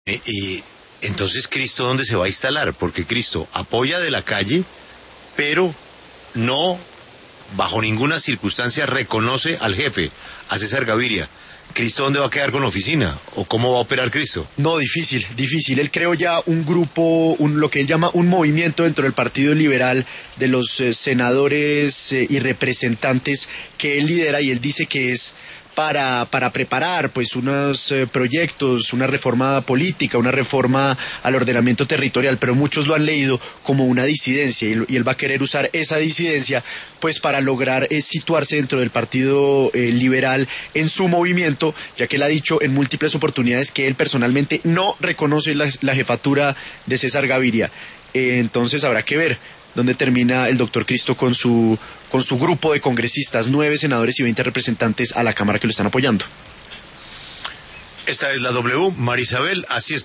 Y entonces, ¿Cristo dónde se va a instalar? Porque Cristo apoya de la calle, pero no, bajo ninguna circunstancia, reconoce al jefe, a César Gaviria. ¿Cristo dónde va a quedar con la oficina? ¿O cómo va a operar Cristo? No, difícil, difícil. Él creó ya un grupo, lo que él llama un movimiento dentro del Partido Liberal de los senadores y representantes que él lidera, y él dice que es para preparar pues unos proyectos, una reforma política, una reforma al ordenamiento territorial, pero muchos lo han leído como una disidencia, y él va a querer usar esa disidencia pues para lograr situarse dentro del Partido Liberal en su movimiento, ya que él ha dicho en múltiples oportunidades que él personalmente no reconoce la jefatura de César Gaviria. Entonces habrá que ver dónde termina el doctor Cristo con su grupo de congresistas, 9 senadores y 20 representantes a la Cámara que lo están apoyando. Esta es la W, Marisabel, así está.